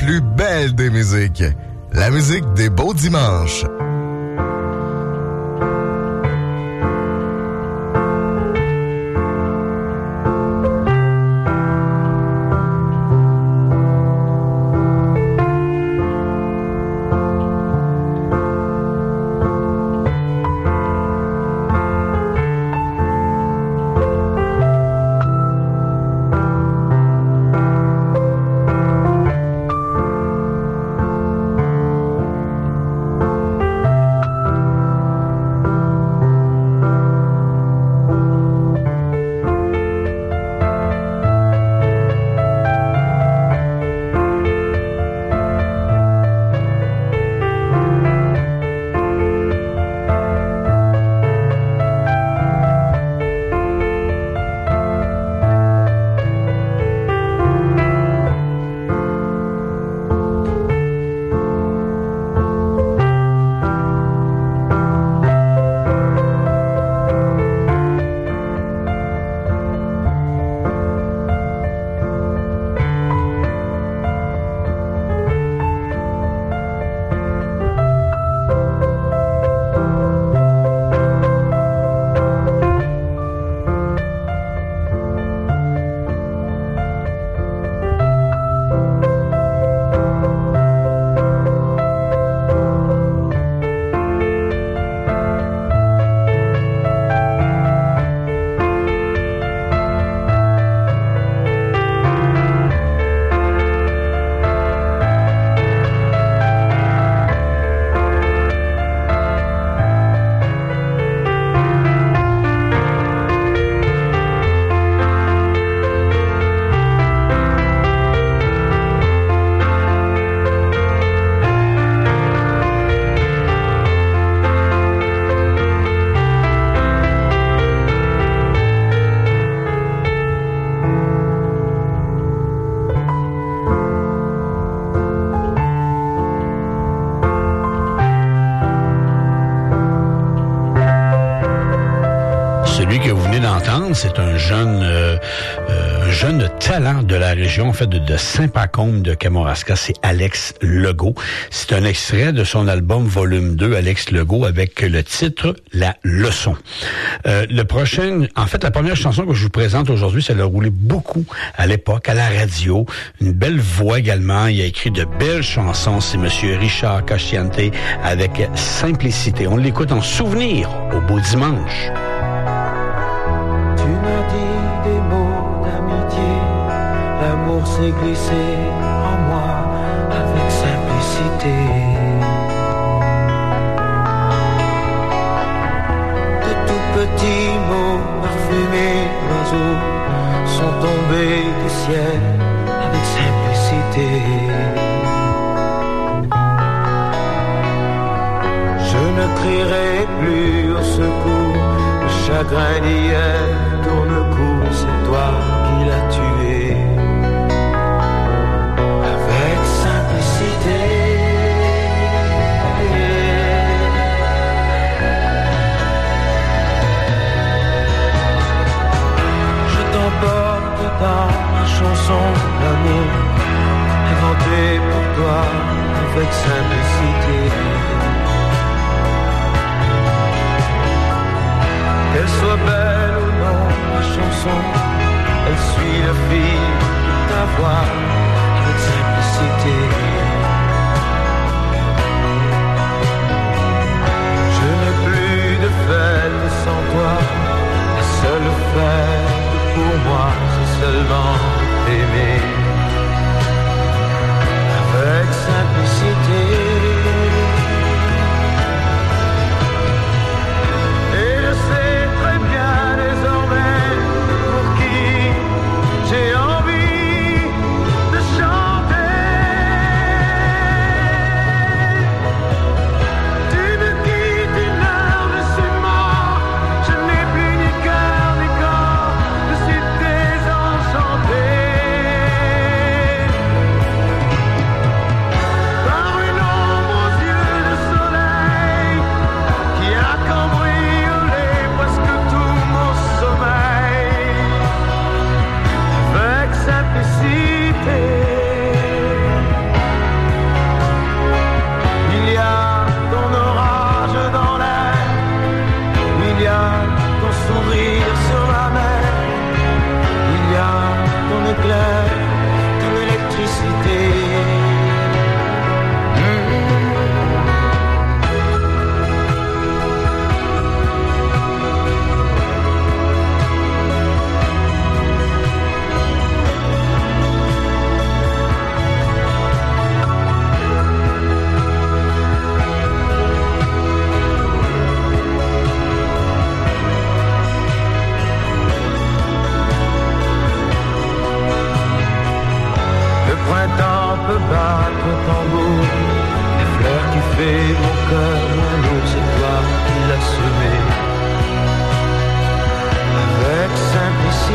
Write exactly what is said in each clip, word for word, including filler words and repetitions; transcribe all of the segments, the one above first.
plus belle des musiques. La musique des beaux dimanches. C'est un jeune, euh, euh, jeune talent de la région, en fait, de, de Saint-Pacôme de Kamouraska. C'est Alex Legault. C'est un extrait de son album Volume deux, Alex Legault, avec le titre La Leçon. Euh, le prochain, en fait, la première chanson que je vous présente aujourd'hui, ça a roulé beaucoup à l'époque, à la radio. Une belle voix également. Il a écrit de belles chansons. C'est Monsieur Richard Cosciante avec Simplicité. On l'écoute en souvenir au beau dimanche. Tu m'as dit des mots d'amitié, l'amour s'est glissé en moi avec simplicité. De tout petits mots parfumés d'oiseaux sont tombés du ciel avec simplicité. Je ne crierai plus au secours, le chagrin d'hier tourne court, c'est toi qui l'as tué. Avec simplicité. Je t'emporte dans ma chanson d'amour, inventée pour toi avec simplicité. Qu'elle soit belle ou non, la chanson, elle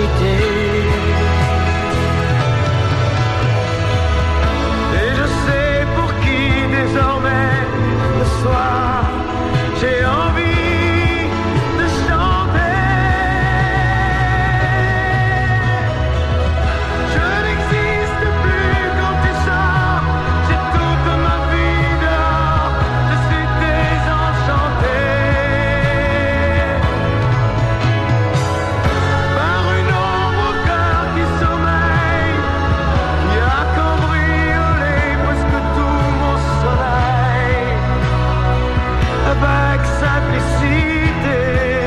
Et je sais pour qui désormais le soir j'ai envie de chanter. Je n'existe plus quand tu sors, j'ai toute ma vie dehors, je suis désenchanté par une ombre au cœur qui sommeille, qui a cambriolé presque tout mon soleil avec simplicité.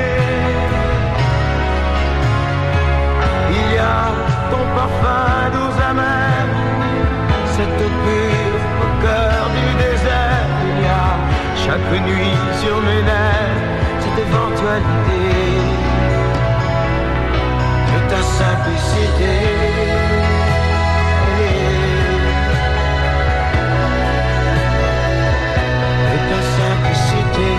Il y a ton parfum doux amer, cette eau pure au cœur du désert. Il y a chaque nuit sur mes lèvres cette éventualité de ta simplicité. De ta simplicité.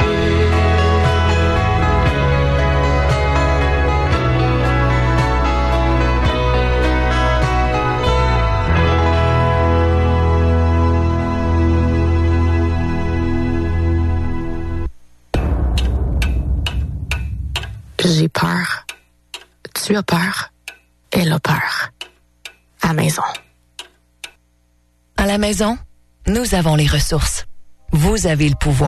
J'ai peur. Tu as peur. Elle a peur. À maison. À la maison, nous avons les ressources. Vous avez le pouvoir.